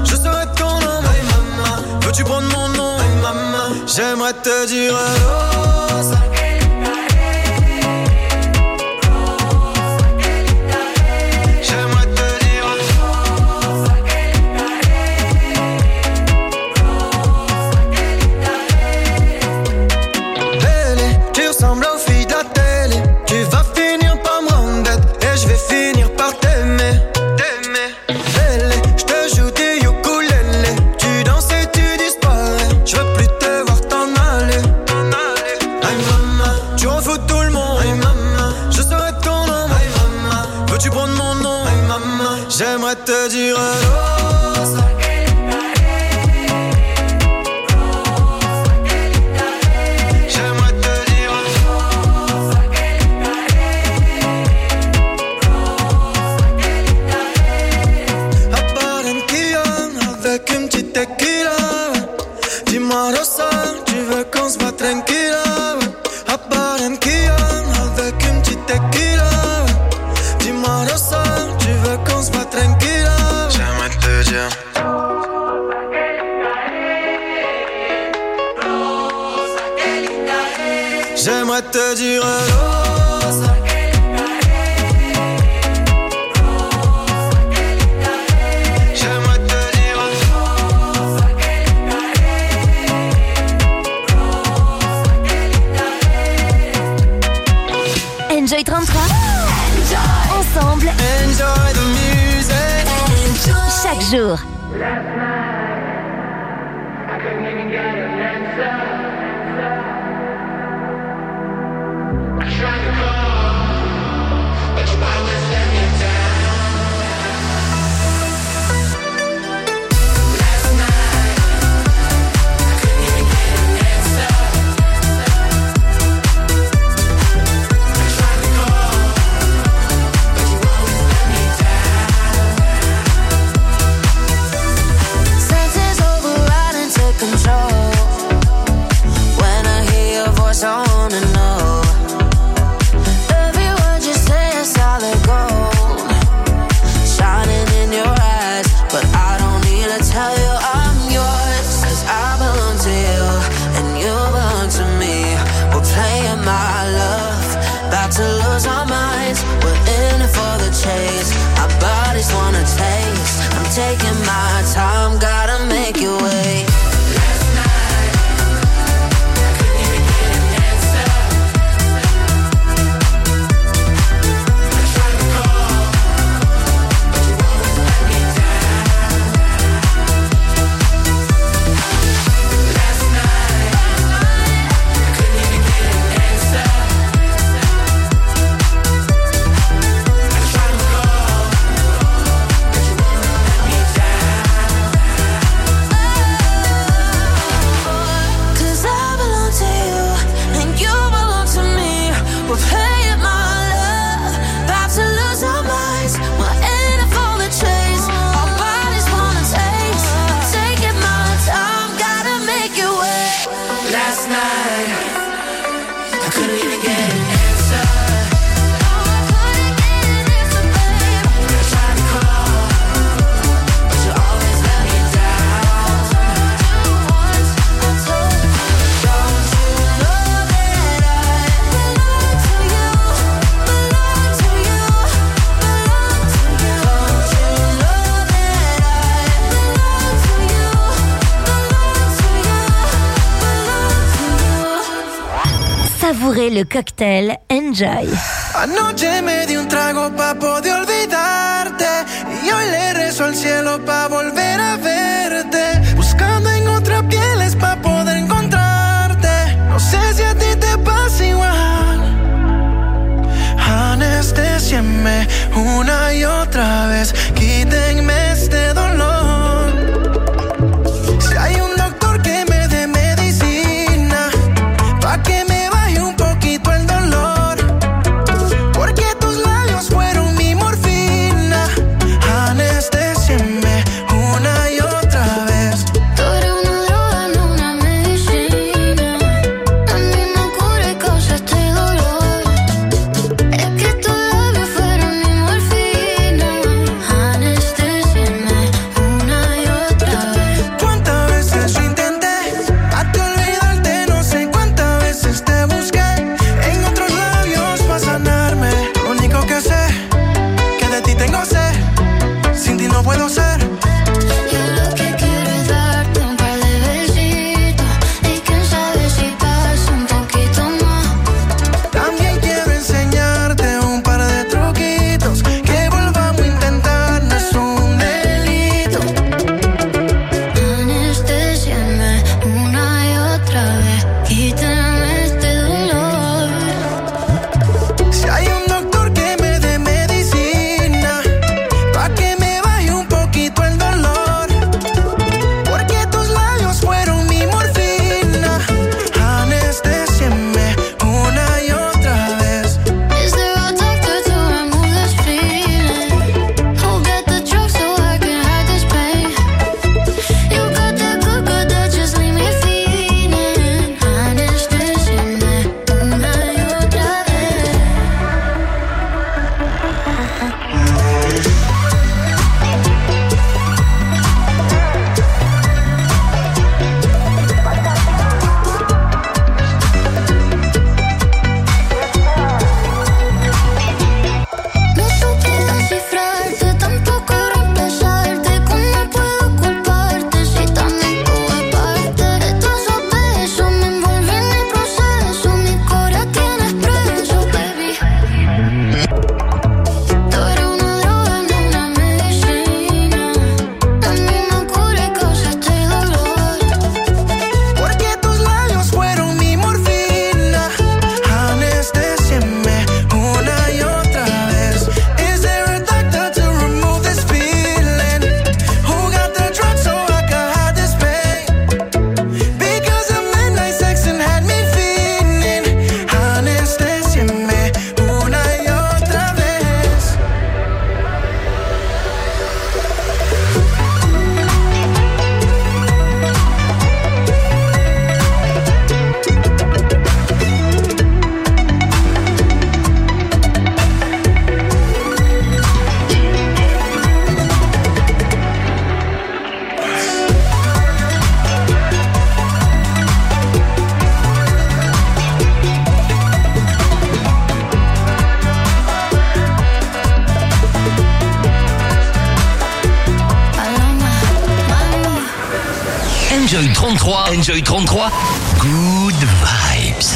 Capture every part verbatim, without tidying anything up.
je serai ton homme. Hey maman, veux-tu prendre mon nom? Hey maman, j'aimerais te dire Rosa. J'aimerais te dire Rosa. J'aimerais te dire Rosa. À Barranquilla, avec une petite tequila. Dis-moi Rosa, tu veux qu'on se voit tranquilla. À Barranquilla, avec une petite tequila. Dis-moi Rosa, tu veux qu'on se voit tranquilla. J'aimerais te dire J'aimerais te dire Rosa. J'aimerais te dire Enjoy trente-trois. Ensemble. Enjoy the music. Enjoy. Chaque jour. Taking my time, gotta make it wait. Last night, I couldn't even get an answer. I tried to call, but you always let me down. Last night, I couldn't even get an answer. I tried to call, but you always let me down. Cause I belong to you and you belong to me. We're playing my love, about to lose our minds. We're in it for the chase, our bodies wanna taste. I'm taking my time, gotta make it wait. Last night, I couldn't even get an answer. I couldn't get an answer, babe. I tried to call, but you always let me down. Once I told you, don't you know that I belong to you, belong to you, belong to you. Don't you know that I belong to you, belong to you, belong to you. Savourez le cocktail Enjoy. Anoche me di un trago pa' poder olvidarte y hoy le rezo al cielo pa' volver a verte. Buscando en otra pieles pa' poder encontrarte. No sé si a ti te pasa igual. Anestésienme una y otra vez. Quítenme este dolor. Si hay un doctor que me dé medicina pa' que me baje un poquito el dolor. Porque tus labios fueron mi morfina. Anestésienme una y otra Enjoy trente-trois. Enjoy trente-trois. Good vibes.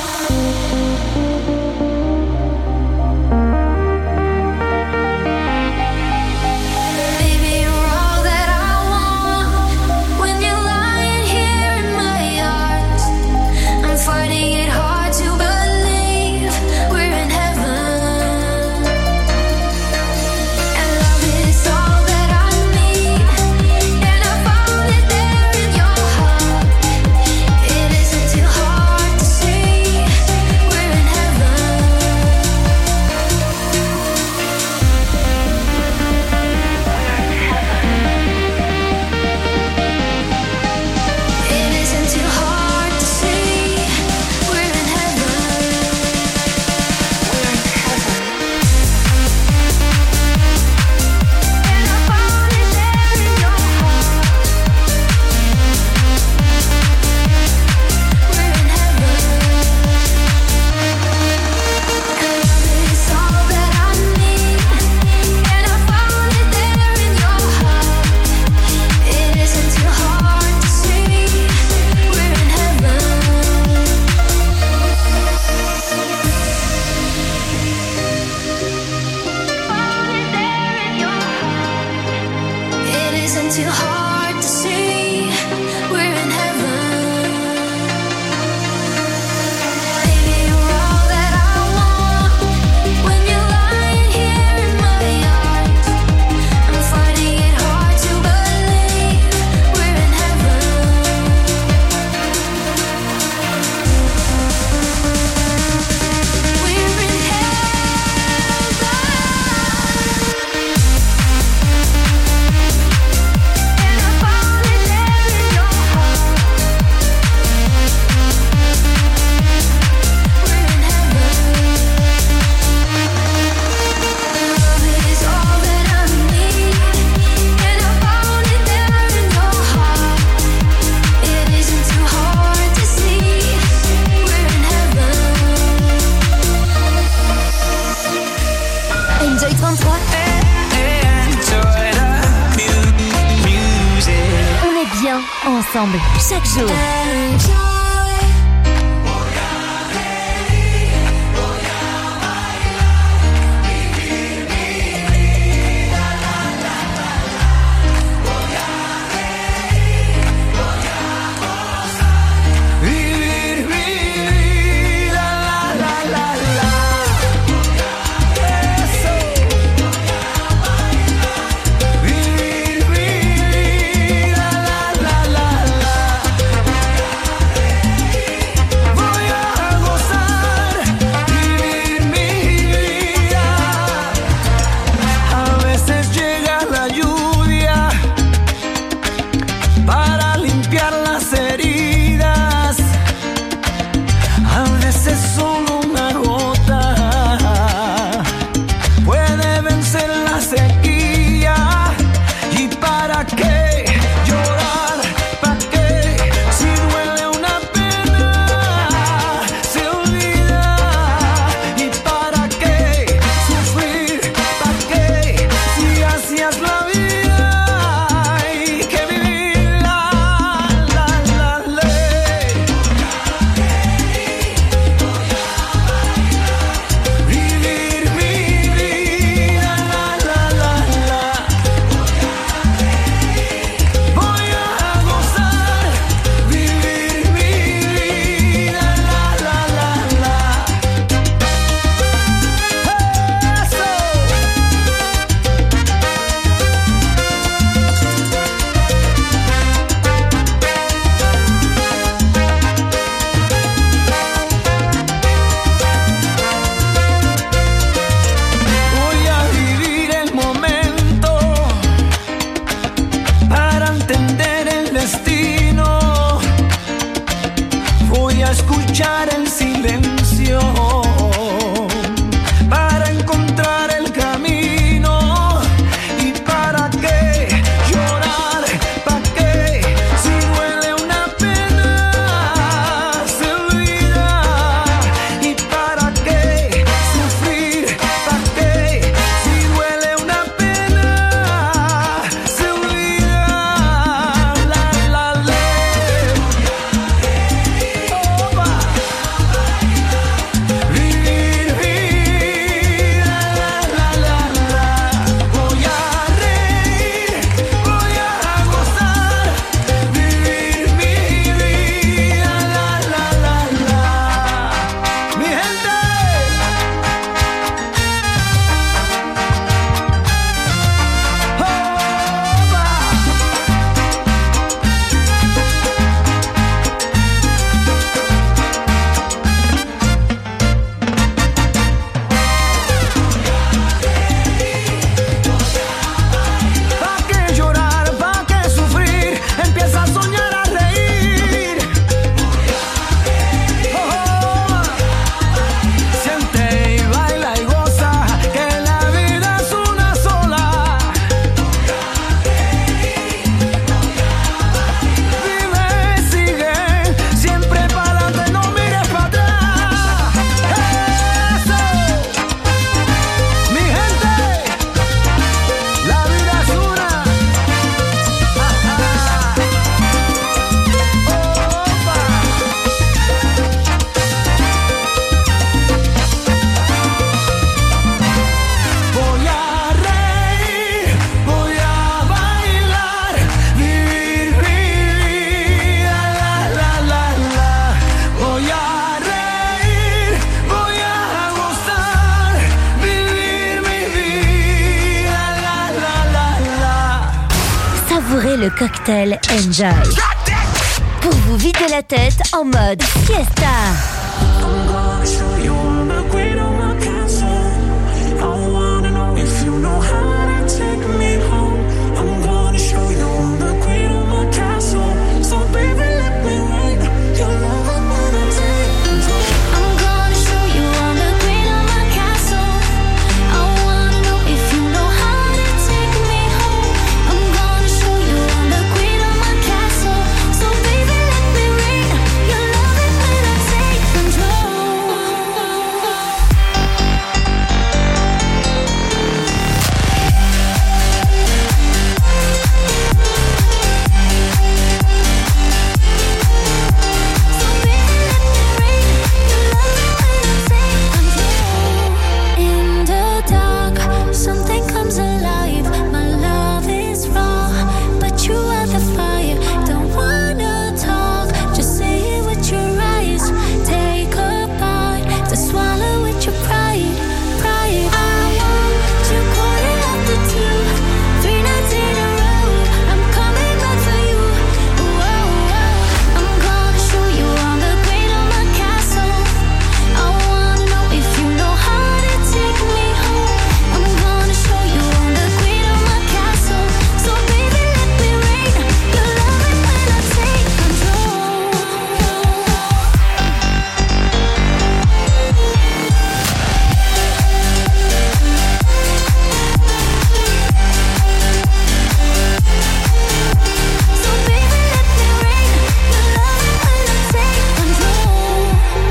Ensemble, chaque jour. le cocktail Enjoy. Pour vous vider la tête en mode fiesta. I'm gonna show you all the great on my castle. I wanna know if you know how to take me home. I'm gonna show you all the great on my castle. So baby, let me rain your love and when I take control. I'm gonna show you all the great on my castle. I wanna know if you know how to take me home. I'm gonna show you all the great on my castle. So baby, let me rain your love and when I take control. In the dark, something comes alive. My love is raw, but you are the fire. Don't wanna talk, just say it with your eyes. Take a bite to swallow with your pride, pride. I want you caught it after two, three nights in a row. I'm coming back for you. Whoa, whoa. I'm gonna show you all the great on my castle. I wanna know if you know how to take me home. I'm gonna show you all the great on my castle. So baby, let me rain your love and when I take control. So baby, let me rain your love and when I take control.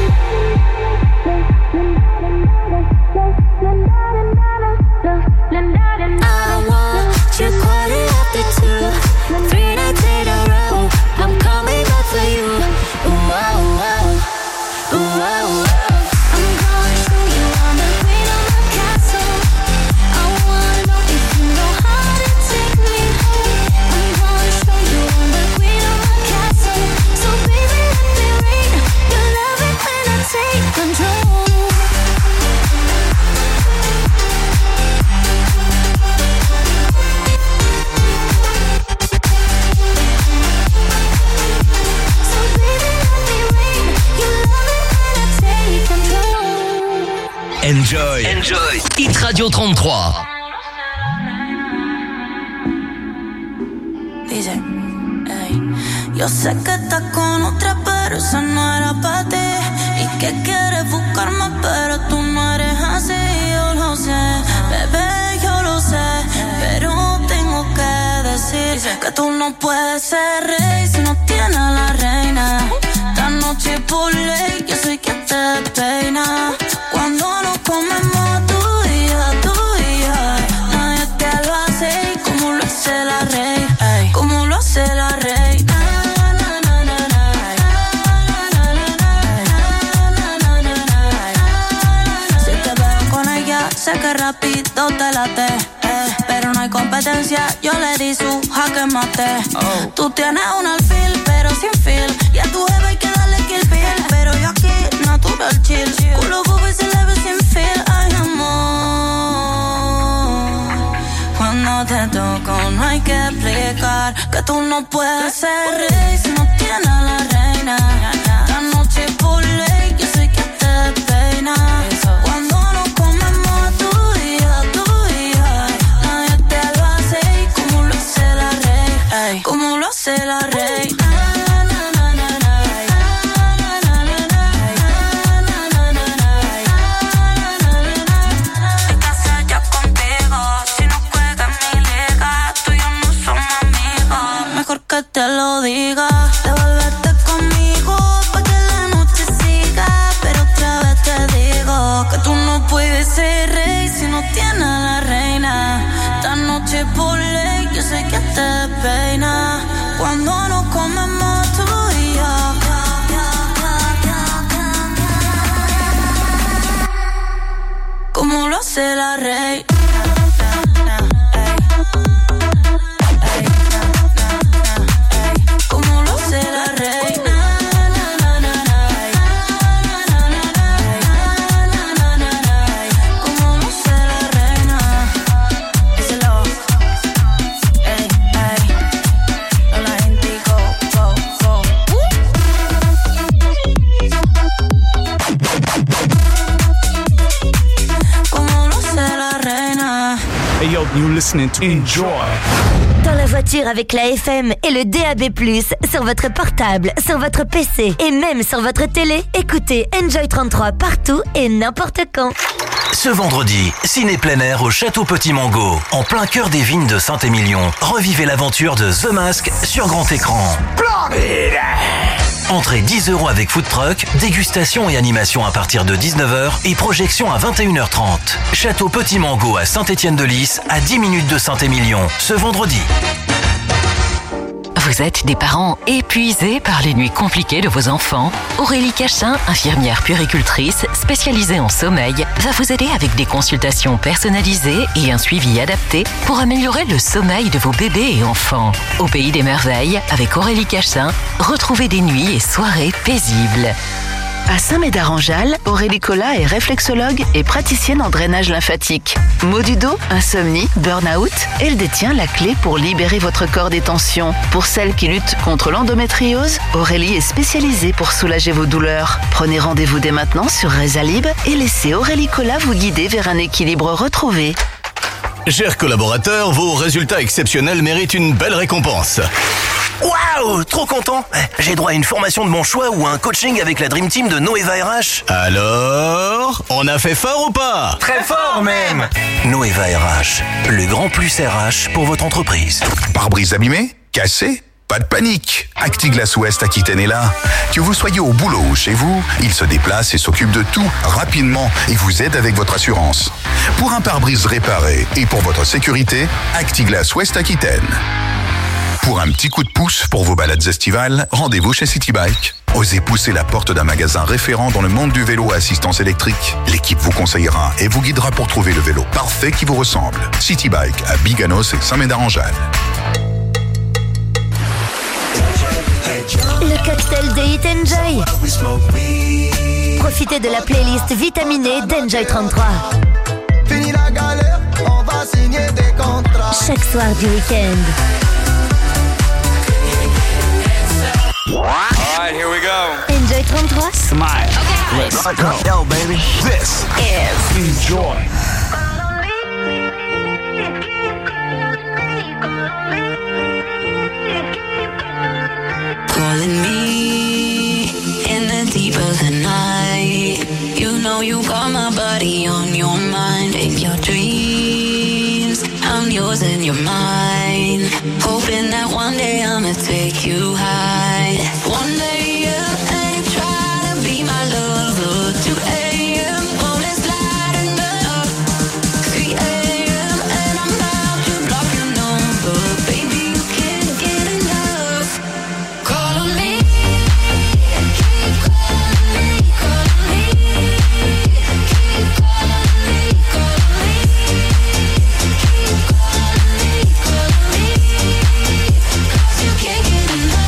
I want you caught it after two, three nights in a row. I'm coming back for you. Whoa, whoa, whoa. I'm gonna show you all the great on my castle. I wanna know if you know how to take me home. I'm gonna show you all the great on my castle. So baby, let me rain your love and when I take control. So baby, let me rain your love and when I take control. Enjoy. Enjoy. Hit Radio trente-trois. Dice, ey, yo sé que estás con otra, pero esa no era para ti. Y que quieres buscarme, pero tú no eres así. Yo lo sé, bebé, yo lo sé. Pero tengo que decir que tú no puedes ser rey si no tienes a la reina. Esta noche por ley, yo soy quien te peina. Cuando nos comemos tú y yo, tú y yo, nadie te lo hace como lo hace la reina. Como lo hace la reina. Si te veo con ella, sé que rápido te late, eh, pero no hay competencia, yo le di su jaque mate. Oh. Tú tienes un alfil, pero sin feel, y a tu jefe hay que darle kill bill, pero yo aquí, natural chill, culo bobo y se le ve sin feel. Ay, amor, cuando te toco no hay que explicar que tú no puedes ser rey si no tienes a la reina. Esta noche por ley, yo soy quien te peina. Cuando nos comemos tú y yo, tú y yo, nadie te lo hace como lo hace la reina. Como lo hace la reina. Que te lo diga, devuélvete conmigo pa' que la noche siga. Pero otra vez te digo que tú no puedes ser rey si no tienes a la reina. Esta noche por ley, yo sé que te peina. Cuando nos comemos tú y yo, como lo hace la reina. Como lo You're listening to Enjoy. Dans la voiture avec la F M et le D A B plus, sur votre portable, sur votre P C et même sur votre télé, écoutez Enjoy trente-trois partout et n'importe quand. Ce vendredi, ciné plein air au Château Petit Mango, en plein cœur des vignes de Saint-Émilion. Revivez l'aventure de The Mask sur grand écran. Entrée dix euros avec food truck, dégustation et animation à partir de dix-neuf heures et projection à vingt et une heures trente. Château Petit Mango à Saint-Étienne-de-Lys, à dix minutes de Saint-Émilion, ce vendredi. Vous êtes des parents épuisés par les nuits compliquées de vos enfants? Aurélie Cachin, infirmière puéricultrice spécialisée en sommeil, va vous aider avec des consultations personnalisées et un suivi adapté pour améliorer le sommeil de vos bébés et enfants. Au pays des merveilles, avec Aurélie Cachin, retrouvez des nuits et soirées paisibles. À Saint-Médard-en-Jalles, Aurélie Collat est réflexologue et praticienne en drainage lymphatique. Maux du dos, insomnie, burn-out, elle détient la clé pour libérer votre corps des tensions. Pour celles qui luttent contre l'endométriose, Aurélie est spécialisée pour soulager vos douleurs. Prenez rendez-vous dès maintenant sur Rezalib et laissez Aurélie Collat vous guider vers un équilibre retrouvé. Chers collaborateurs, vos résultats exceptionnels méritent une belle récompense. Waouh, trop content. J'ai droit à une formation de mon choix ou à un coaching avec la Dream Team de Noeva R H. Alors, on a fait fort ou pas? Très fort même. Noeva R H, le grand plus R H pour votre entreprise. Pare-brise abîmé? Cassé? Pas de panique. Actiglas Ouest Aquitaine est là. Que vous soyez au boulot ou chez vous, il se déplace et s'occupe de tout rapidement et vous aide avec votre assurance. Pour un pare-brise réparé et pour votre sécurité, Actiglas Ouest Aquitaine. Pour un petit coup de pouce pour vos balades estivales, rendez-vous chez City Bike. Osez pousser la porte d'un magasin référent dans le monde du vélo à assistance électrique. L'équipe vous conseillera et vous guidera pour trouver le vélo parfait qui vous ressemble. City Bike à Biganos et Saint-Médard-en-Jalles. Le cocktail de Hit Enjoy. Profitez de la playlist vitaminée d'Enjoy trente-trois. Fini la galère, on va signer des contrats. Chaque soir du week-end. Alright, here we go. Enjoy trente-trois. Smile. Okay. Let's go. Yo, baby. This is Enjoy. Calling me in the deep of the night. You know you got my body on your mind. In your dreams, I'm yours and you're mine. Hoping that one day I'ma take you high. One day you ain't try to be my lover. two a.m. phone is lighting up. three a.m. and I'm about to block your number. Baby, you can't get enough. Call on me. Keep calling me, calling me. Keep calling me, calling me. Keep calling me, calling me. 'Cause you can't get enough.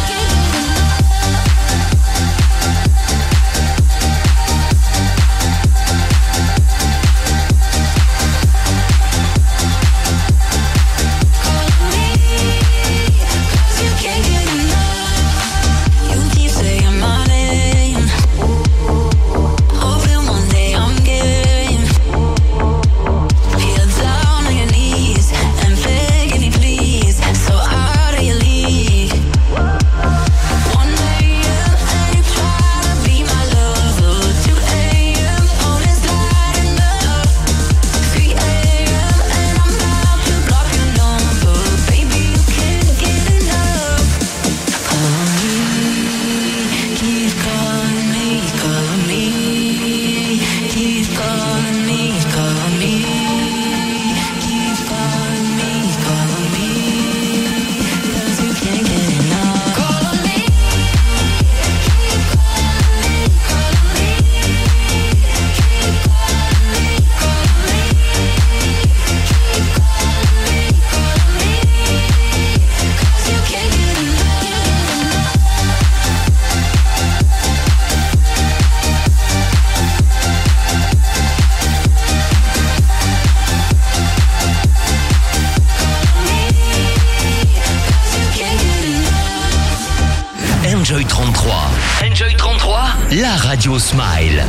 Enjoy trente-trois. Enjoy trente-trois, la radio Smile.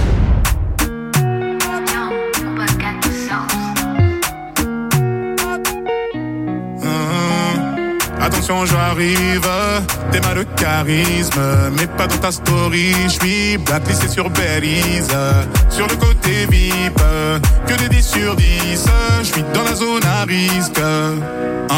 Attention, j'arrive, t'es mal de charisme, mais pas dans ta story. J'suis blacklisté sur Belize, sur le côté V I P, que des dix sur dix. J'suis dans la zone à risque. Ah,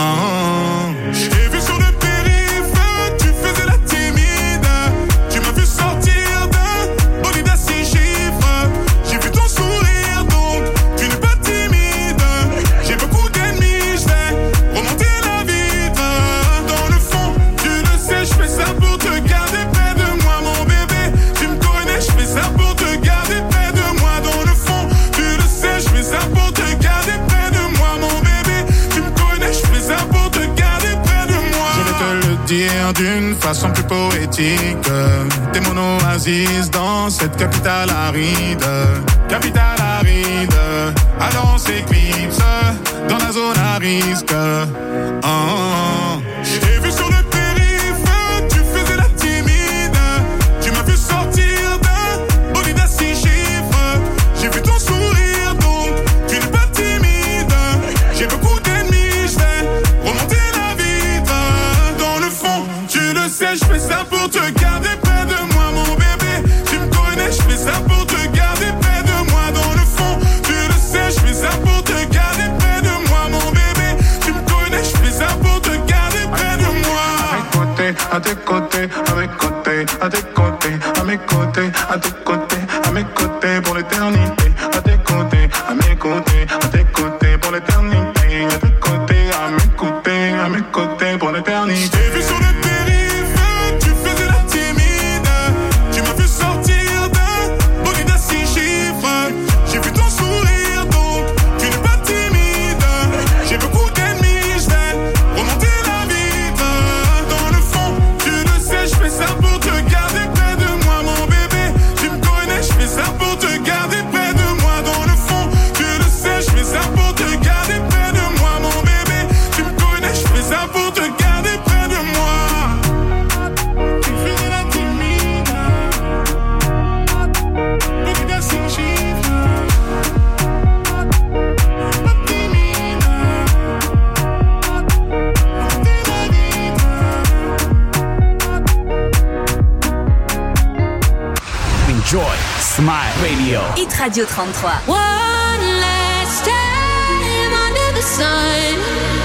j'ai vu sur le périph', tu faisais la timide. Tu m'as vu sortir d'un bolide à six chiffres. J'ai vu ton sourire, donc tu n'es pas timide. J'ai beaucoup d'ennemis, j'vais remonter la vitre. Dans le fond, tu le sais, j'fais ça pour te garder près de moi, mon bébé. Tu me connais, j'fais ça pour te garder près de moi. Dans le fond, tu le sais, j'fais ça pour te garder près de moi, mon bébé. Tu me connais, j'fais ça pour te garder près de moi. Je vais te le dire d'une façon plus poétique. T'es mon oasis dans cette capitale aride. Capitale aride, alors on s'éclipse dans la zone à risque. Oh, oh. J'ai vu sur le périph', tu faisais la timide. Tu m'as vu sortir d'un bolide à six chiffres. J'ai vu ton sourire, donc tu n'es pas timide. J'ai beaucoup d'ennemis, j'vais remonter la vitre. Dans le fond, tu le sais, j'fais ça pour te garder près de moi, mon bébé. Tu me connais, j'fais ça pour te garder près de moi. Dans le fond, tu le sais, j'fais ça pour te garder près de moi, mon bébé. Tu me connais, j'fais ça pour te garder près de moi. À tes côtés, à mes côtés, à tes côtés, à mes côtés, à tes côtés, à mes côtés pour l'éternité. À tes côtés, à mes côtés, à tes côtés pour l'éternité. À tes côtés, à mes côtés, à mes côtés pour l'éternité. J'ai vu sur le périph', tu faisais la timide. Tu m'as vu sortir d'un bolide à six chiffres. J'ai vu ton sourire, donc tu n'es pas timide. J'ai beaucoup d'ennemis, j'vais remonter la vitre. Dans le fond, tu le sais, j'fais ça pour te garder près de moi, mon bébé. Tu me connais, j'fais ça pour te garder près de moi. Dans le fond, tu le sais, j'fais ça pour te garder près de moi, mon bébé. Tu me connais, j'fais ça pour te garder près de moi. Tu faisais la timide, beaucoup de six chiffres. Pas timide, remonter la vitre. Enjoy Smile Radio. Hit Radio trente-trois. One last time under the sun.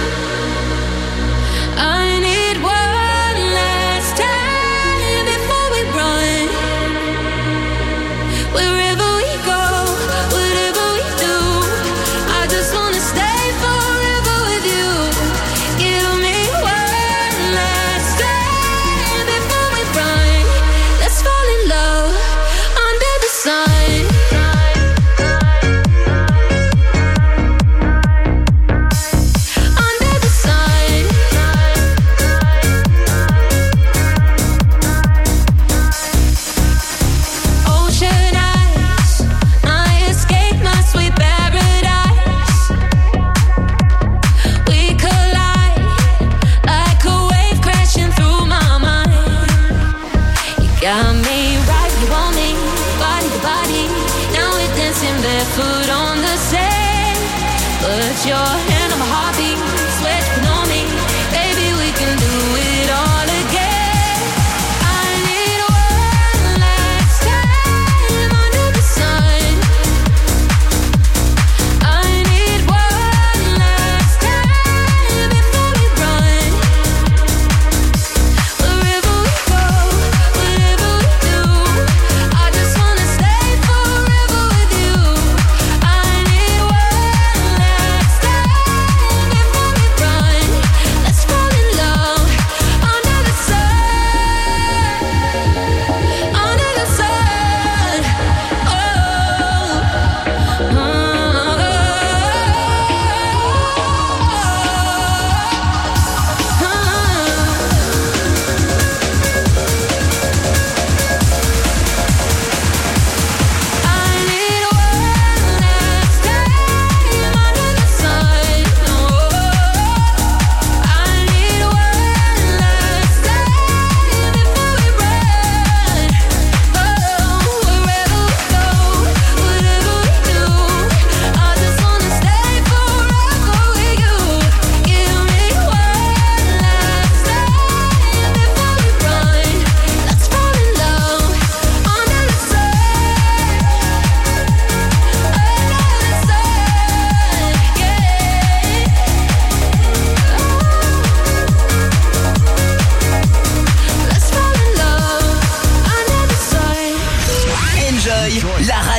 I need one last time before we run. Wherever we go, whatever we do, I just wanna stay forever with you. Give me one last time before we run. Let's fall in love under the sun. Under the sun. Ocean eyes, I escaped my sweet paradise. We collide like a wave crashing through my mind. You got me right, you want me, body to body. Now we're dancing barefoot on the sand. Put your hand on my heartbeat, sweat you on me. Baby, we can do it all again. I need one last time under the sun. I need one last time before we run. Wherever we go, whatever we do, I just wanna stay forever with you. I need one last time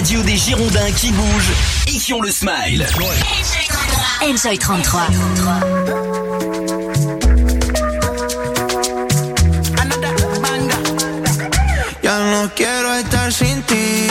radio des Girondins qui bougent et qui ont le smile. Enjoy trente-trois. Ya no quiero estar sin ti.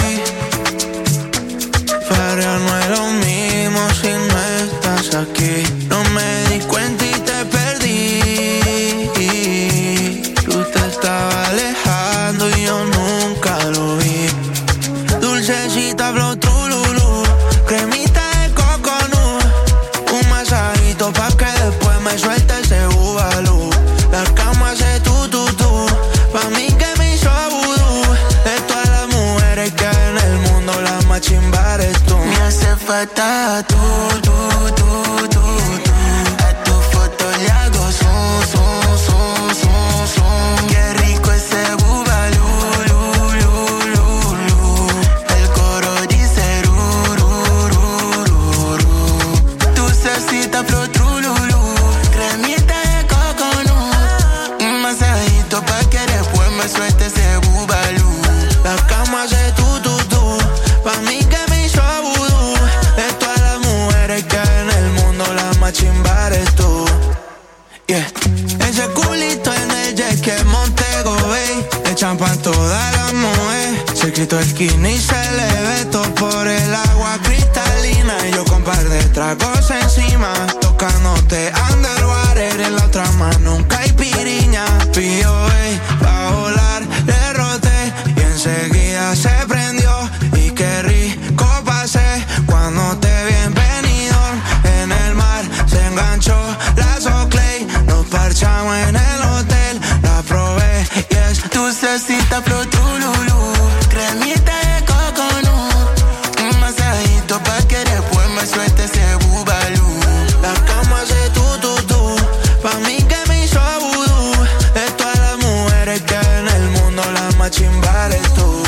Para no es lo mismo si no estás aquí. No me di cuenta y te perdí. Tú te estabas alejando y yo nunca lo vi. Dulcecita flow trululú, cremita de coconut. Un masajito pa' que después me suelte ese bubalú. La cama hace tu tu tu, pa' mí que me hizo vudú. De todas las mujeres que hay en el mundo, la más chimba eres tú. Me hace falta tú, tú, tú, tú, tú. A tu foto le hago zoom, zoom, zoom, zoom, zoom. Qué rico ese bubalú, lu, lu, lu, lu. El coro dice ru, ru, ru, ru, ru. Dulcecita flow trululú, cremita de coconut. Un masajito pa' que después me suelte ese bubalú. La cama hace tu, tu, tu, pa' mí que me hizo vudú. De todas las mujeres que hay en el mundo, la más chimba eres tú. Yeah. Ese culito en el jet que Montego Bay, le champan toda la mujer. Se quitó el skinny y se le ve todo por el agua cristalina. Y yo con par de tragos encima, tocándote underwater. En la otra mano un caipiriña. P O A, pa' volar, le roté y enseguida se prendió. Y qué rico pasé cuando te vi en Benidorm. En el mar se enganchó la Soclay. Nos parchamos en el hotel, la probé y es dulcecita flow trululú, cremita de coconut. Un masajito pa' que después me suelte ese bubalú. La cama hace tu, tu, tu, pa' mí que me hizo vudú. De todas las mujeres que hay en el mundo, la más chimba eres tú.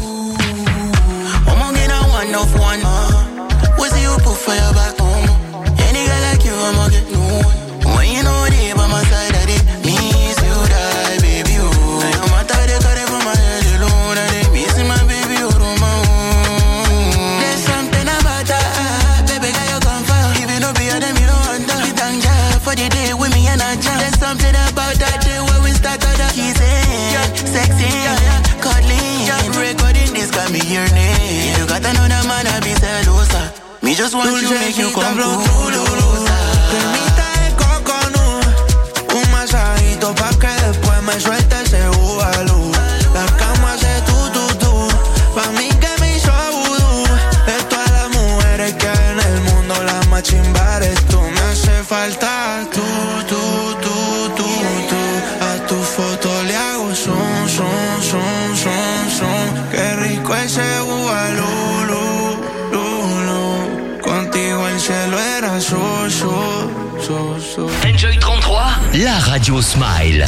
I'ma get a one of one. What's the you put for your back home? Any girl like you, I'ma get no one. When you know they by my side, that it means you die, baby. Oh, I'm a tired of it from my head alone. That it means my baby, oh, my own. There's something about that, baby, girl, you come for. Even though be a them, you don't under. You thank God for the day with me and I jam. There's something about that day when we start to the kissing, yeah, sexy, yeah, yeah, cuddling, yeah. Recording this got me your name. You got another man, I be celosa. Me just want you, make you come closer. Cremita de coconut, un masajito pa' que después me suelte ese bubalú. La cama hace tu, tu, tu, pa' mí que me hizo vudú. De todas las mujeres que hay en el mundo, la más chimba eres tú. Me hace falta tú, tú, tú, tú, tú. A tu foto le hago zoom, zoom, zoom, zoom, zoom. Qué rico ese bubalú, lu, lu, lu. Contigo el cielo era so, so, so, so. Enjoy trente-trois, la radio smile.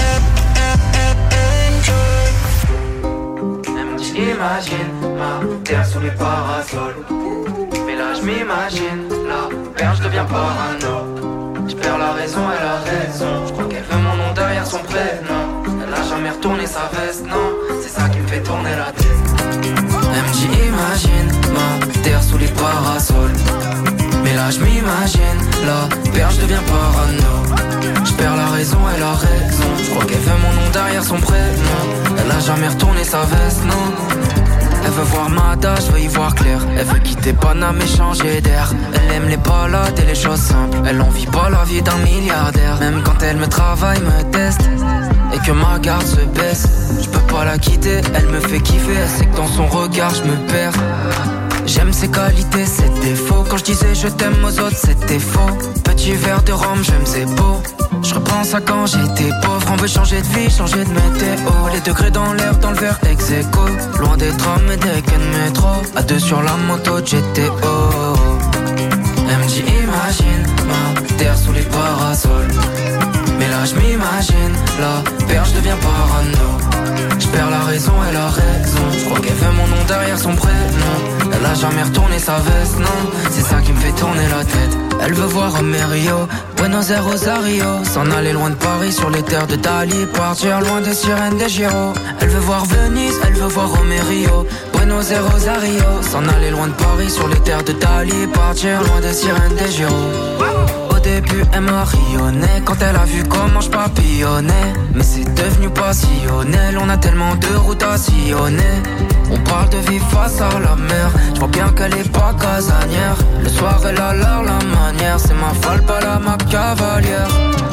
J'imagine ma terre sous les parasols. Mais là je m'imagine la perche devient parano. Je perds la raison et la raison. Je crois qu'elle veut mon nom derrière son prénom. Elle n'a jamais retourné sa veste, non. C'est ça qui me fait tourner la tête. Elle me dit imagine ma terre sous les parasols. Mais là je m'imagine la perche devient parano. Je perds la raison et la raison. Je crois qu'elle veut mon nom derrière son prénom. Elle a jamais retourné sa veste, non. Elle veut voir Mada, je veux y voir clair. Elle veut quitter Paname et changer d'air. Elle aime les balades et les choses simples. Elle en vit pas la vie d'un milliardaire. Même quand elle me travaille, me teste et que ma garde se baisse, je peux pas la quitter, elle me fait kiffer. Elle sait que dans son regard je me perds. J'aime ses qualités, ses défauts. Quand je disais je t'aime aux autres, c'était faux. Petit verre de rhum, j'aime c'est beau. Je repense à quand j'étais pauvre. On veut changer de vie, changer de météo. Les degrés dans l'air, dans le verre ex aequo. Loin des trams et des quais de métro. À deux sur la moto de G T O. Elle me dit imagine ma terre sous les parasols. Mais là je m'imagine la perche devient parano. Je perds la raison et la raison. Je crois qu'elle veut mon nom derrière son prénom. Elle a jamais retourné sa veste, non. C'est ça qui me fait tourner la tête. Elle veut voir Romerio, Buenos Aires, Rosario. S'en aller loin de Paris sur les terres de Dali. Partir loin des sirènes des Giro. Elle veut voir Venise, elle veut voir Romerio, Buenos Buenos Aires, Rosario. S'en aller loin de Paris sur les terres de Dali. Partir loin des sirènes des gyros. Au début elle m'a rayonné quand elle a vu comment je papillonnais. Mais c'est devenu passionnel, on a tellement de routes à sillonner. On parle de vie face à la mer, je vois bien qu'elle est pas casanière. Le soir elle a l'air la manière, c'est ma folle pas la ma cavalière.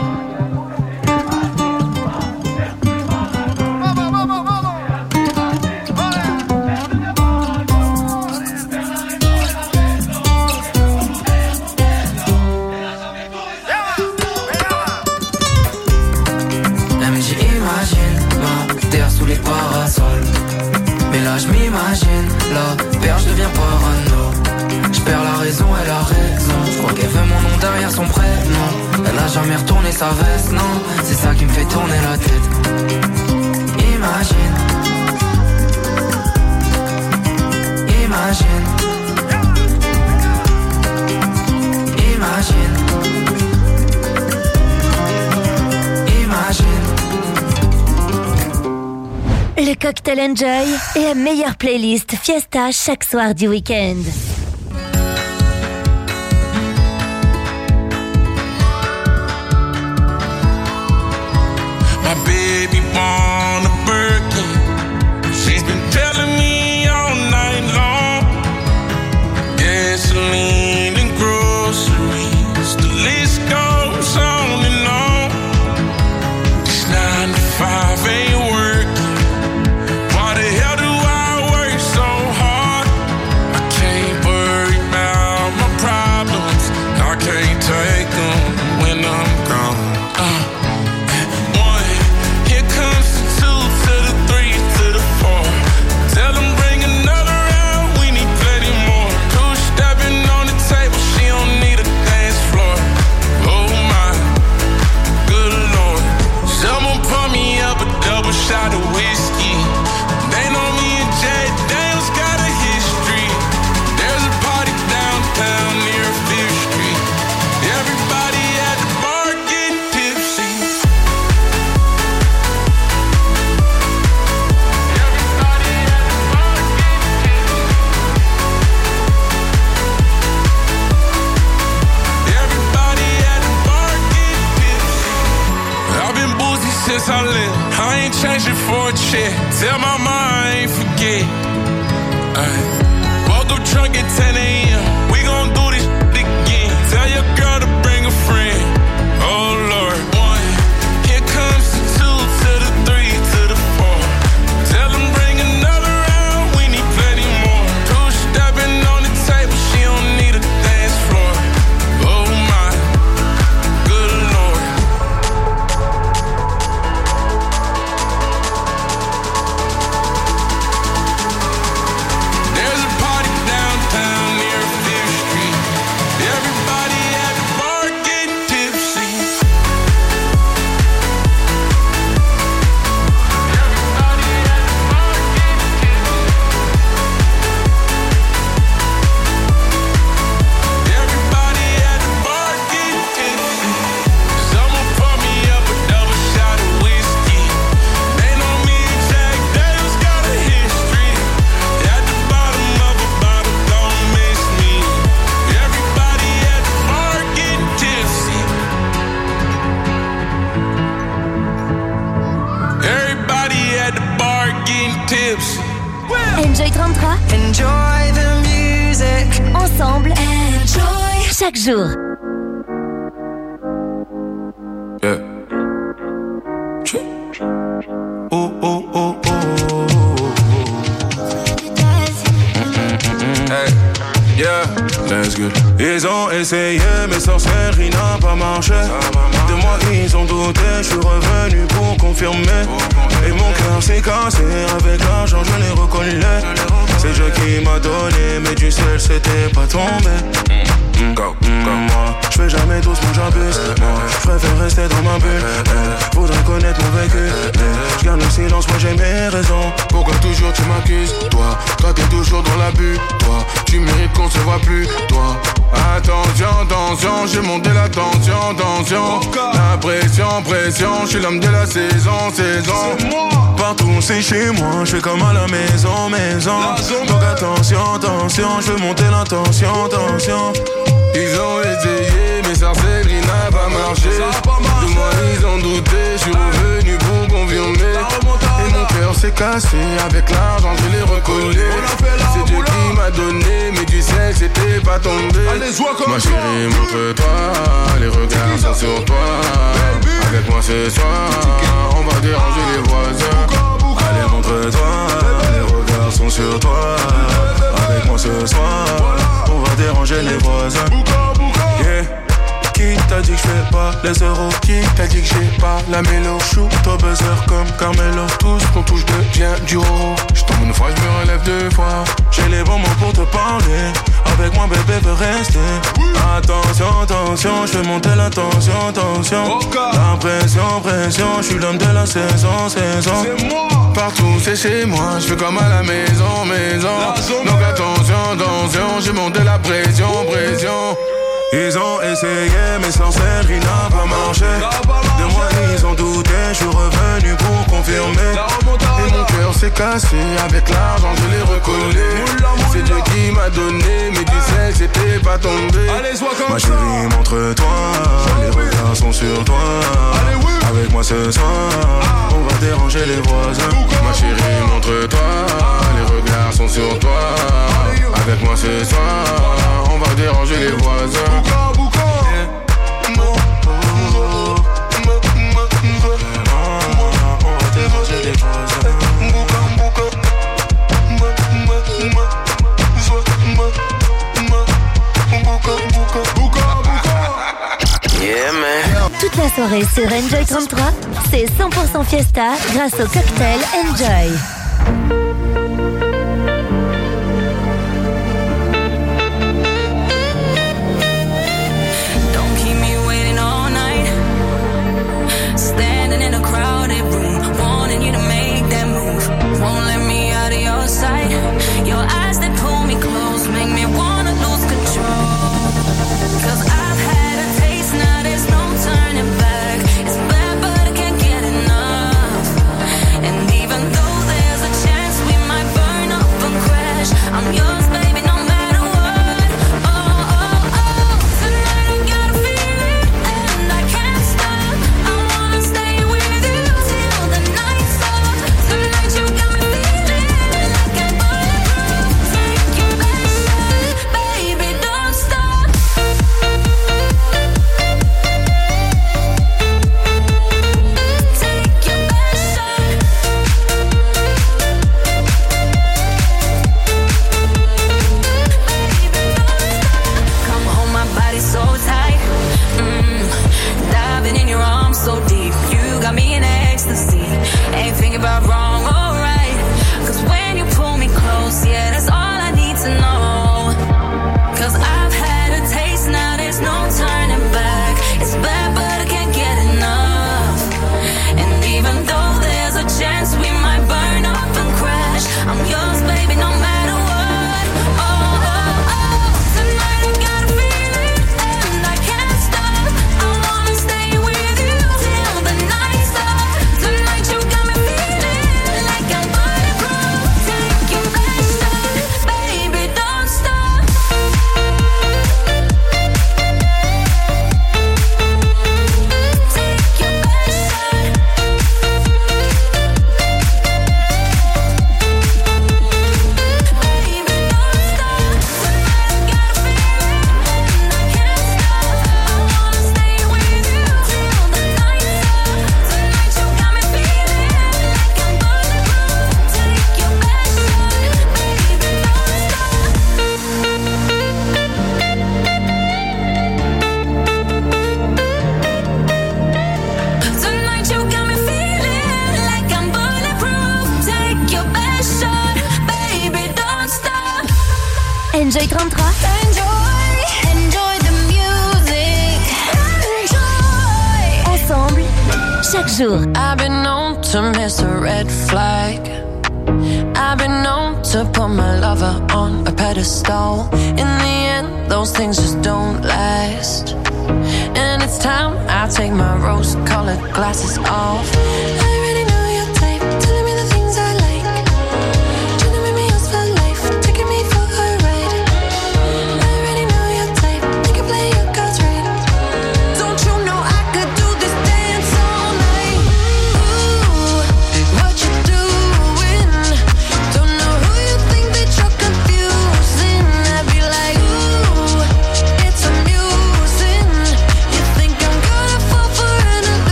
Mais là je m'imagine, la perche devient parano. Je perds la raison, elle a raison. Je crois qu'elle veut mon nom derrière son prénom. Elle a jamais retourné sa veste, non. C'est ça qui me fait tourner la tête. Imagine. Imagine. Imagine. Imagine. Le Cocktail Enjoy est la meilleure playlist Fiesta chaque soir du week-end. My baby want a Birkin. She's been telling me all night long. Gasoline and groceries, the list goes on and on. This nine to five ain't working. Why the hell do I work so hard? I can't worry about my problems. I can't take them when I'm gone. Uh. One, here comes the two to the three to the four. Tell them bring another round, we need plenty more. Two stepping on the table, she don't need a dance floor. Oh my, good lord. Someone pour me up a double shot of whiskey. They know me and Jay Daniels got a history. There's a party downtown near Fifth Street. Everybody at the bar getting tipsy. Everybody at the bar getting tipsy. Everybody at the bar getting tipsy. I've been boozy since I left. I ain't changing for a check. Tell my mom I ain't forget. Ay. Woke up drunk at ten a.m. We gon' do this shit again. Tell your girl to bring a friend. Oh Lord. One, here comes the two to the three to the four. Tell them bring another round, we need plenty more. Two stepping on the table, she don't need a dance floor. Oh my, good lord. There's a party downtown near Fifth Street. Everybody at the bar getting tipsy. Everybody at the bar getting tipsy. Everybody at the bar getting tipsy. Someone pour me up a double shot of whiskey. They know me and Jack Daniels got a history. At the bottom of a bottle, don't miss me. Everybody at the bar getting tipsy. Everybody at the bar getting tipsy. Enjoy trente-trois. Enjoy the music. Ensemble. Enjoy. Chaque jour. Yeah. Oh, oh, oh, oh. Hey, yeah, let's go. Ils ont essayé, mais sorcellerie n'a pas marché. De moi, ils ont douté, je suis revenu pour confirmer. Et mon cœur s'est cassé, avec l'argent, je l'ai reconnu. C'est Dieu qui m'a donné, mais du ciel, c'était pas tombé. Mm, go, comme moi, je fais jamais doucement, j'abuse. Moi, je préfère rester dans ma bulle. Eh, faudrait connaître mon vécu. Eh, je garde le silence, moi j'ai mes raisons. Pourquoi toujours tu m'accuses? Toi, toi t'es toujours dans l'abus. Toi, tu mérites qu'on se voit plus. Toi, attention, attention, j'ai monté la tension, tension. La pression, pression, je suis l'homme de la saison, saison. Partout c'est chez moi, je fais comme à la maison, maison. Donc attention, attention, je veux monter l'intention, tension. Ils ont essayé, mais sorcellerie n'a pas marché. De moi ils ont douté, je suis revenu pour confirmer. Et mon cœur s'est cassé, avec l'argent je l'ai recollé. C'est Dieu qui m'a donné, mais du ciel c'était pas tombé. Ma chérie, montre-toi, les regards sont sur toi. Avec moi ce soir, on va déranger les voisins. Allez, montre-toi, les regards sont sur toi. Avec moi ce soir, on va déranger les voisins. Yeah. Qui t'a dit que je fais pas les euros? Qui t'a dit que j'ai pas la mélo? Shoot au buzzer comme Carmelo. Tout ce qu'on touche devient du roro. J'tombe une fois, j'me relève deux fois. J'ai les bons mots pour te parler. Avec moi bébé veut rester. Attention, attention, je fais monter la tension, tension. La pression, pression, je suis l'homme de la saison, saison. Partout c'est chez moi, je fais comme à la maison, maison. Donc attention, attention, j'ai monté la pression, pression. Ils ont essayé, mais sorcellerie n'a pas marché. De moi ils ont douté, je suis revenu pour confirmer. Et mon cœur s'est cassé, avec l'argent je l'ai recollé. C'est Dieu qui m'a donné, mais du ciel c'était pas tombé. Ma chérie, montre-toi, les regards sont sur toi. Avec moi ce soir, on va déranger les voisins. Ma chérie, montre-toi, les regards sont sur toi. Avec moi ce soir, on va déranger les voisins. Yeah, man. Toute la soirée sur Enjoy trente-trois, c'est cent pour cent fiesta grâce au cocktail Enjoy. Standing in a crowded room, wanting you to make that move. Won't let me out of your sight. Your eyes that pull me close make me wanna lose control. Cause I've had a taste, now there's no turning back. It's bad but I can't get enough. And even though there's a chance we might burn up and crash, I'm yours baby no matter what. Oh, oh, oh, tonight I got a feeling and I can't stop. I wanna stay with you till the night's up. Tonight you got me feeling like I'm bulletproof. Take your best shot, baby, don't stop. Take your best shot. Come hold my body so tight. Mm. Diving in your arms so deep. You got me in ecstasy. Ain't thinking about wrong or right. Cause when you pull me close, yeah, that's all I need to know. Cause I've had a taste, now there's no turning back. It's bad but I can't get enough. And even though there's a chance we might burn up and crash, I'm yours baby no matter what. Oh, oh, oh, tonight I got a feeling and I can't stop. I wanna stay with you till the night's up. Tonight you got me feeling like I'm bulletproof. Take your best shot, baby, don't stop. Take your best shot. Baby, don't stop. Tonight I got a feeling and I can't stop. I wanna stay with you till the night's up. Tonight you got me feeling like I'm bulletproof. Take your best shot, baby, don't stop. Tonight you got me feeling like I'm bulletproof. Take your best shot, baby, don't stop. Enjoy trente-trois, Enjoy, enjoy the music. Enjoy. ensemble, chaque jour. I've been known to miss a red flag. I've been known to put my lover on a pedestal. In the end, those things just don't last. And it's time I take my rose-colored glasses off. I already know your type, telling me the things I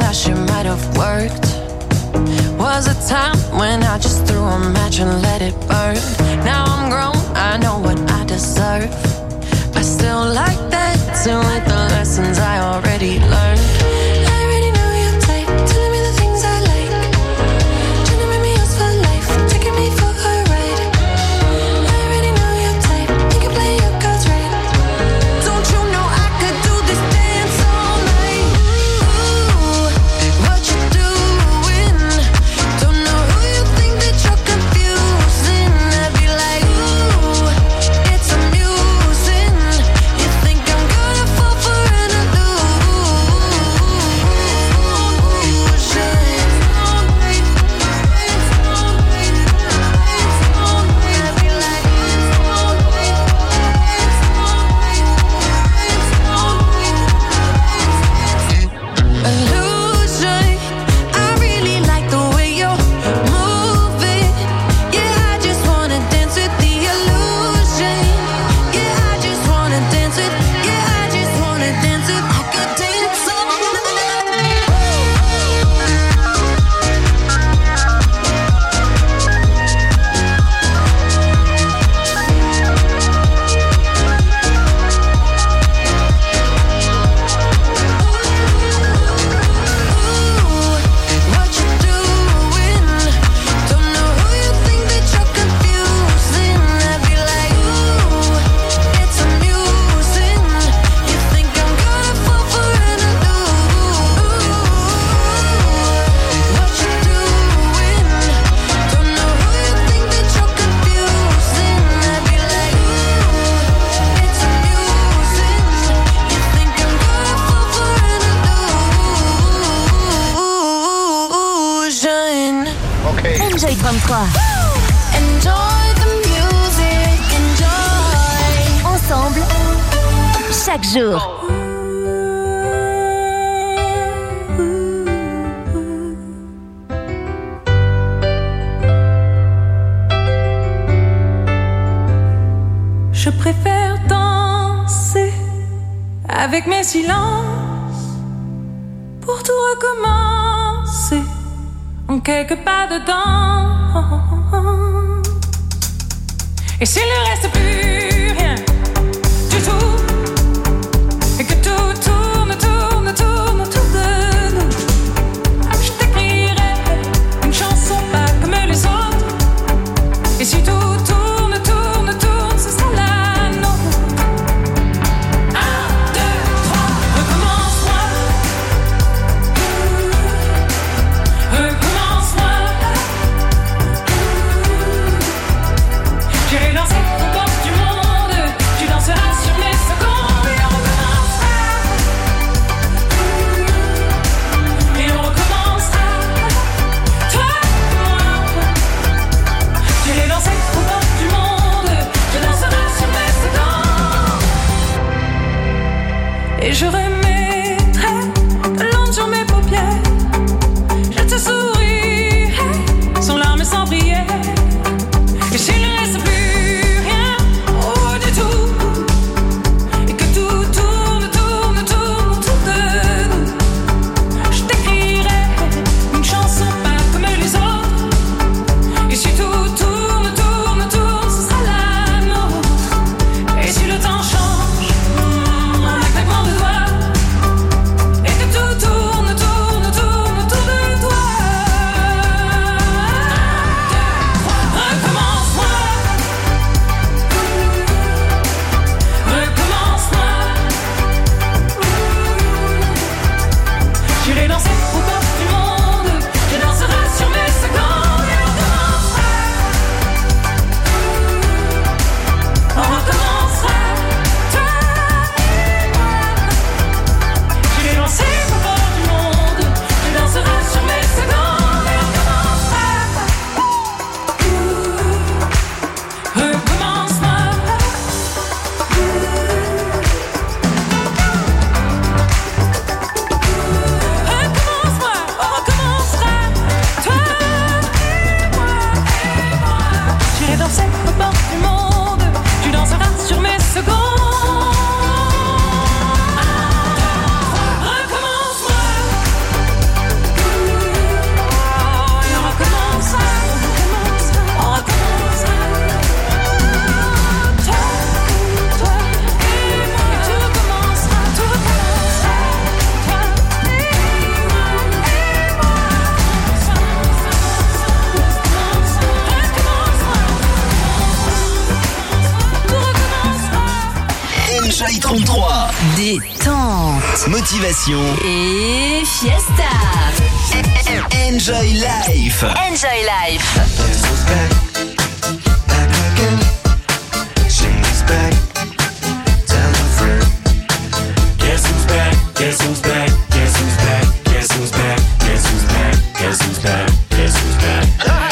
gosh, it might have worked. Was a time when I just threw a match and let it burn. Now I'm grown, I know what I deserve. I still like that, to with the lessons I already learned. I already know your type, telling me the things I like. Trying to make me yours for life, taking me for a ride. I already know your type, you can play your cards right. Don't you know I could do this dance all night? Ooh, what you doing? Don't know who you think that you're confusing. I'd be like, ooh, it's amusing. You think I'm gonna fall for an illusion. I really like the way you're moving. Yeah, I just wanna dance with the illusion. Yeah, I just wanna dance with. Yeah, I just wanna dance with. I could dance all what you doing? Don't know who you think that you're confusing. I'd be like, ooh, it's amusing. You think I'm gonna fall for an illusion? What you doing? Don't know who you think that you're confusing. I'd be like, ooh, it's amusing. You think I'm gonna fall for an illusion? Enjoy trente-trois. Enjoy the music, enjoy. Ensemble, chaque jour. Je préfère danser avec mes silences pour tout recommencer en quelques pas dedans. Et s'il ne reste plus rien du tout, et que tout tourne, tourne, tourne autour de nous, je t'écrirai une chanson pas comme les autres. Et si tout tourne, tourne, tourne, ce sera la nôtre. Un, deux, trois, recommence-moi. Recommence-moi. J'irai danser aux portes du monde. Tu danseras sur mes trente-trois. Détente. Motivation. Et fiesta. Enjoy life. Enjoy life. She's back. Tell her friend. Guess who's back? Guess who's back? Guess who's back? Guess who's back? Guess who's back? Guess who's back? Guess who's back?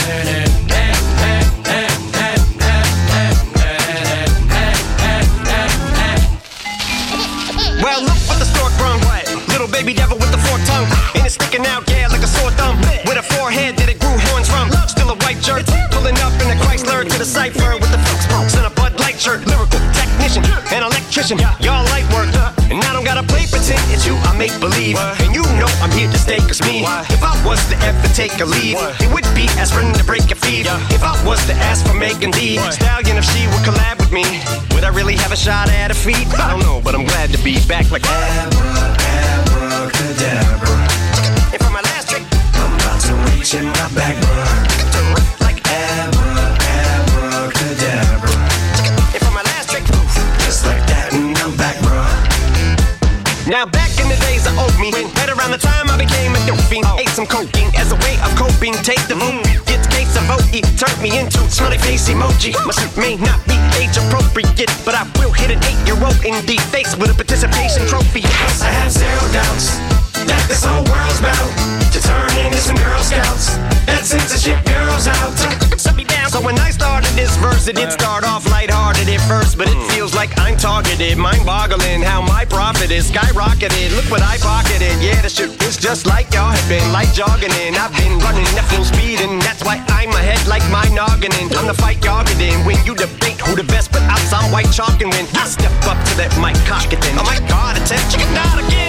Well, look what the stork brung. Little baby devil with the forked tongue. And it's sticking out, yeah, like a sore thumb. With a forehead that it grew horns from. Still a white jerk. Pulling up in a Chrysler to the cipher with the spokes and a Bud Light shirt. Lyrical technician, an electrician. Y'all light work. And I don't gotta play pretend. It's you, I make believe. And you know I'm here to stay, cause me. If I was to ever take a leave, it would be aspirin to break your feet. If I was to ask for Megan D Stallion, if she would collab with me, would I really have a shot at her feet? I don't know, but I'm glad to be back like abracadabra. And for my last trick, I'm about to reach in my back, bruh. Like abra, abracadabra. And for my last trick, just like that, and I'm back, bruh. Now back in the days of old me, right around the time I became a dope fiend, ate some cocaine as a way of coping. Take the moon, get case of O E, turned me into smiley face emoji. My suit may not be age appropriate, but I will hit an eight-year-old in the face with a participation trophy. I have zero doubts that this whole world's about to turn into some Girl Scouts. That censorship girls out. Shut me down. So when I started this verse, it did start off lighthearted at first, but it feels like I'm targeted. Mind-boggling how my profit is skyrocketed. Look what I pocketed. Yeah, the shit is just like y'all have been, like jogging in. I've been running at full speed, and that's why I'm ahead like my noggin. I'm the fight y'all get in. When you debate who the best, but I'm some white chalk, and when I step up to that mic, cock it then. Oh my God, it's a chicken out again.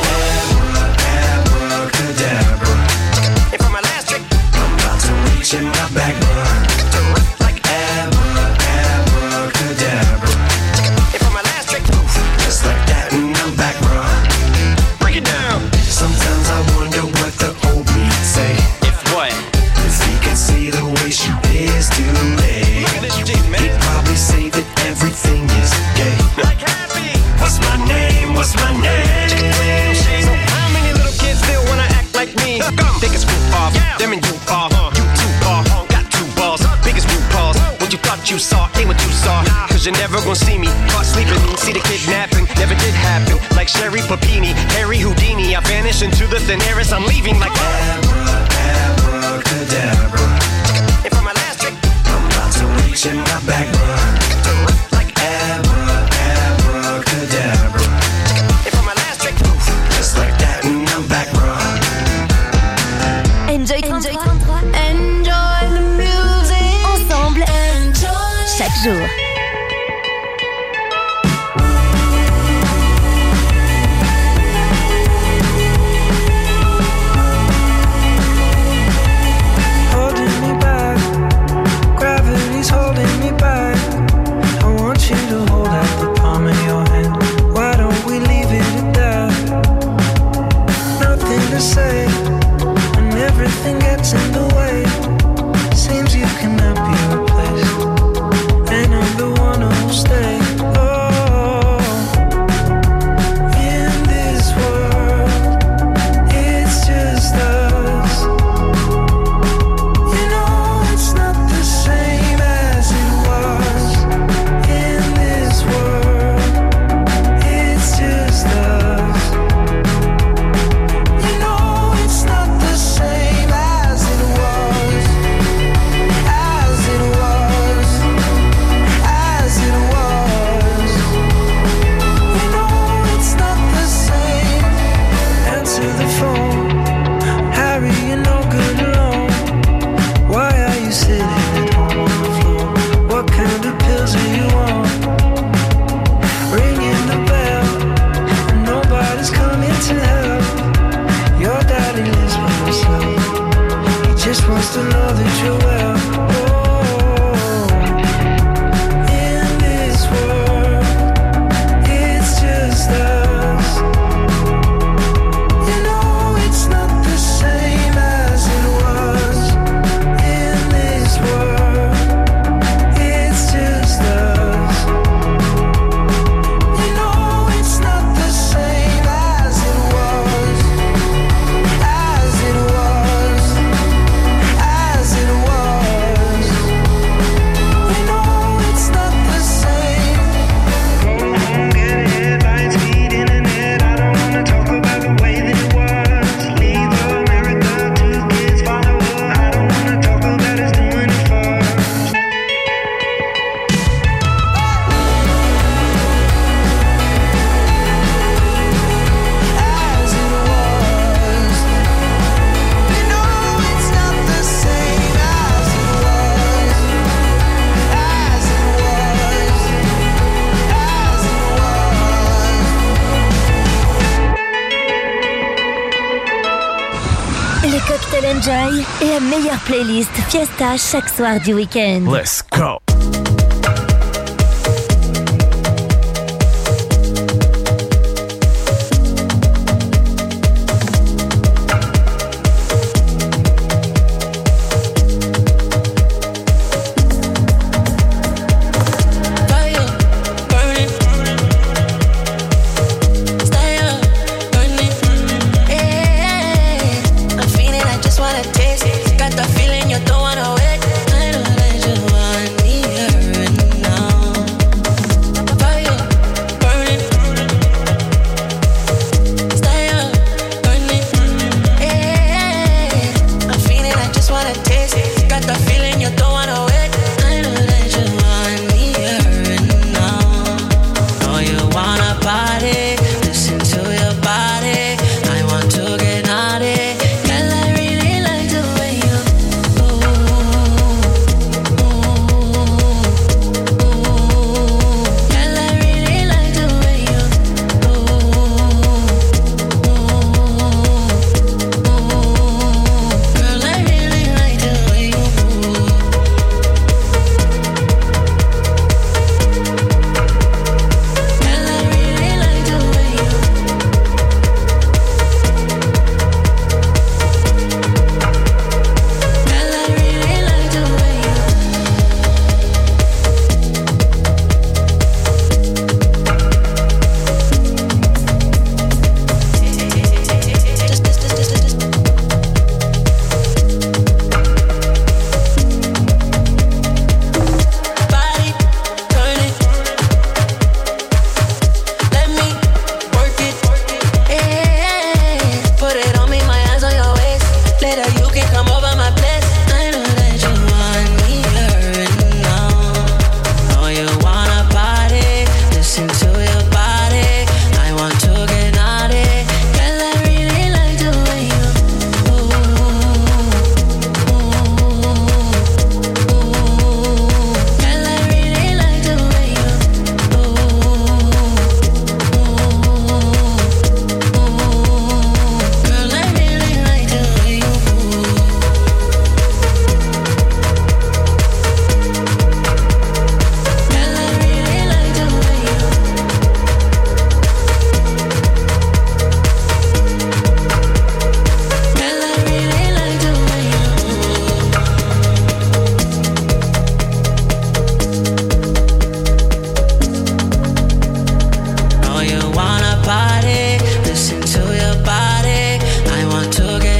Abracadabra. And for my last trick, I'm about to reach in my back, bruh. Like abra, abracadabra. And for my last trick, just like that, and I'm back, bruh. Break it down. Sometimes I wonder what the old me say. If what? If he could see the way she is today, he'd probably say that everything is gay. Like happy. What's my name? What's my name? So how many little kids still wanna act like me? Come, take a scoop off. Yeah. Them and you are, huh? You two are, huh? Got two balls, biggest root balls. What you thought you saw ain't what you saw. Nah. Cause you're never gonna see me caught sleeping. See the kidnapping, never did happen. Like Sherry Papini, Harry Houdini. I vanish into the thin air as I'm leaving like abra, abracadabra. And for my last trick, I'm about to reach in my back, bruh. Like abra, abracadabra. And for my last trick, just like that, and I'm back, bruh. Enjoy trente-trois. Enjoy the music. Ensemble. Enjoy. Chaque jour. Holding me back, gravity's holding me back. I want you to hold out the palm of your hand. Why don't we leave it at that? Nothing to say, when everything gets in the way. Seems you cannot be replaced, and I'm the one who'll stay. Oh, in this world, it's just us. You know it's not the same as it was. In this world, it's just us. You know it's not the same as it was. As it was. As it was. You know it's not the same. Answer the phone. Harry, you're no good alone. Why are you sitting at home on the floor? What kind of pills are you on? Ringing the bell, and nobody's coming to help. Your daddy lives by himself. He just wants to know that you're well. Oh, in this world, it's just us. You know it's not the same as it was. In this world, it's just us. You know it's not cocktail Enjoy et la meilleure playlist Fiesta chaque soir du week-end. Let's go.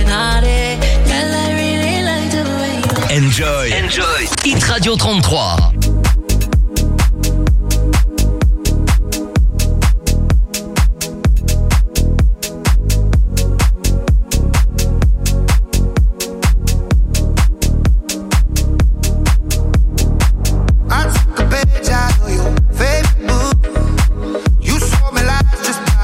Enjoy. Enjoy. Hit Radio trente-trois.